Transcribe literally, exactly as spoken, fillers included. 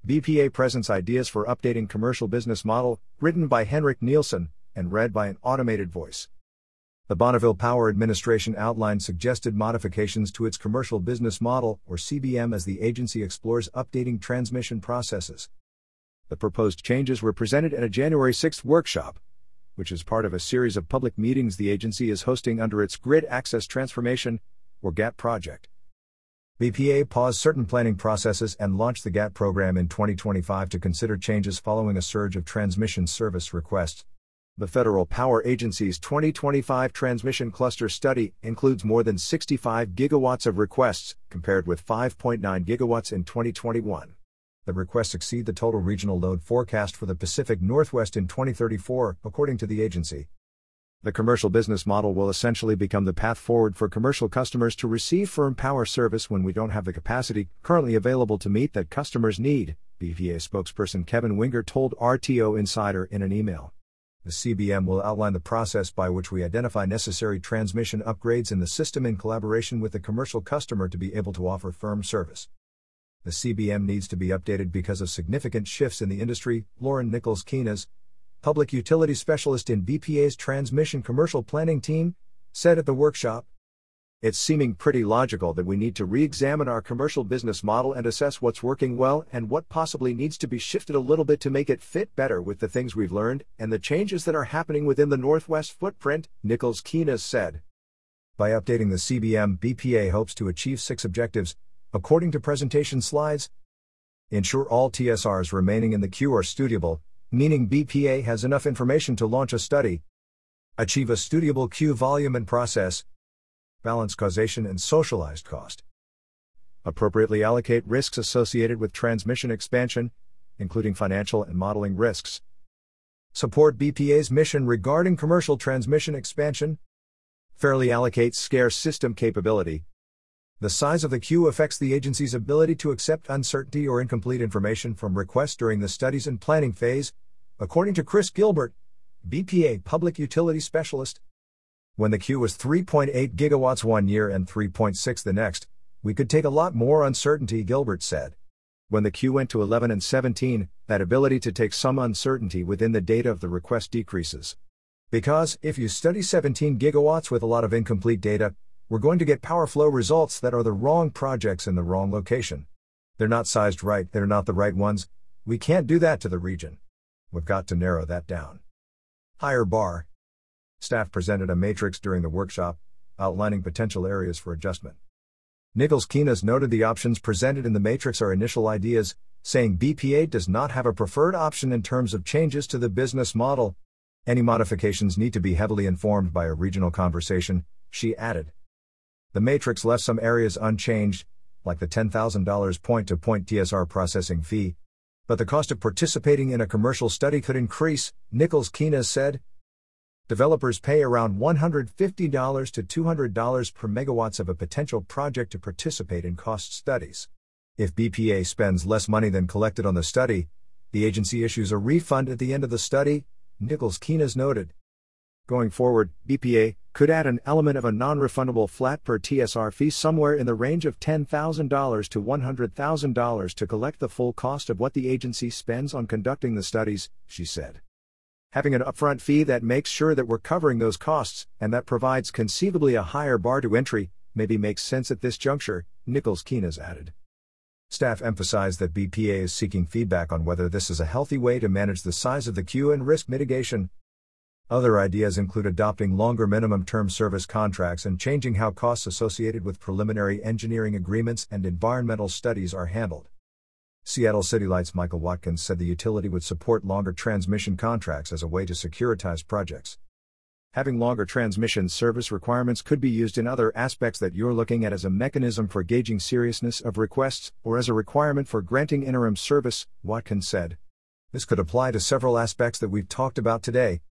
B P A presents ideas for updating commercial business model, written by Henrik Nielsen, and read by an automated voice. The Bonneville Power Administration outlined suggested modifications to its commercial business model, or C B M, as the agency explores updating transmission processes. The proposed changes were presented at a January sixth workshop, which is part of a series of public meetings the agency is hosting under its Grid Access Transformation, or G A T project. B P A paused certain planning processes and launched the G A T program in twenty twenty-five to consider changes following a surge of transmission service requests. The Federal Power Agency's twenty twenty-five Transmission Cluster Study includes more than sixty-five gigawatts of requests, compared with five point nine gigawatts in twenty twenty-one. The requests exceed the total regional load forecast for the Pacific Northwest in twenty thirty-four, according to the agency. The commercial business model will essentially become the path forward for commercial customers to receive firm power service when we don't have the capacity currently available to meet that customers' need, B P A spokesperson Kevin Winger told R T O Insider in an email. The C B M will outline the process by which we identify necessary transmission upgrades in the system in collaboration with the commercial customer to be able to offer firm service. The C B M needs to be updated because of significant shifts in the industry, Lauren Nichols-Keenas, public utility specialist in B P A's Transmission Commercial Planning team, said at the workshop. It's seeming pretty logical that we need to re-examine our commercial business model and assess what's working well and what possibly needs to be shifted a little bit to make it fit better with the things we've learned and the changes that are happening within the Northwest footprint, Nichols-Keenas said. By updating the C B M, B P A hopes to achieve six objectives, according to presentation slides. Ensure all T S Rs remaining in the queue are studiable, meaning B P A has enough information to launch a study. Achieve a studiable queue volume and process. Balance causation and socialized cost. Appropriately allocate risks associated with transmission expansion, including financial and modeling risks. Support B P A's mission regarding commercial transmission expansion. Fairly allocate scarce system capability. The size of the queue affects the agency's ability to accept uncertainty or incomplete information from requests during the studies and planning phase, according to Chris Gilbert, B P A public utility specialist. When the queue was three point eight gigawatts one year and three point six the next, we could take a lot more uncertainty, Gilbert said. When the queue went to eleven and seventeen, that ability to take some uncertainty within the data of the request decreases. Because, if you study seventeen gigawatts with a lot of incomplete data, we're going to get power flow results that are the wrong projects in the wrong location. They're not sized right, they're not the right ones. We can't do that to the region. We've got to narrow that down. Higher bar. Staff presented a matrix during the workshop, outlining potential areas for adjustment. Nichols-Keenas noted the options presented in the matrix are initial ideas, saying B P A does not have a preferred option in terms of changes to the business model. Any modifications need to be heavily informed by a regional conversation, she added. The matrix left some areas unchanged, like the ten thousand dollars point-to-point T S R processing fee. But the cost of participating in a commercial study could increase, Nichols-Keenas said. Developers pay around one hundred fifty dollars to two hundred dollars per megawatts of a potential project to participate in cost studies. If B P A spends less money than collected on the study, the agency issues a refund at the end of the study, Nichols-Keenas noted. Going forward, B P A could add an element of a non-refundable flat per T S R fee somewhere in the range of ten thousand dollars to one hundred thousand dollars to collect the full cost of what the agency spends on conducting the studies, she said. Having an upfront fee that makes sure that we're covering those costs, and that provides conceivably a higher bar to entry, maybe makes sense at this juncture, Nichols-Keenas added. Staff emphasized that B P A is seeking feedback on whether this is a healthy way to manage the size of the queue and risk mitigation. Other ideas include adopting longer minimum term service contracts and changing how costs associated with preliminary engineering agreements and environmental studies are handled. Seattle City Light's Michael Watkins said the utility would support longer transmission contracts as a way to securitize projects. Having longer transmission service requirements could be used in other aspects that you're looking at as a mechanism for gauging seriousness of requests, or as a requirement for granting interim service, Watkins said. This could apply to several aspects that we've talked about today,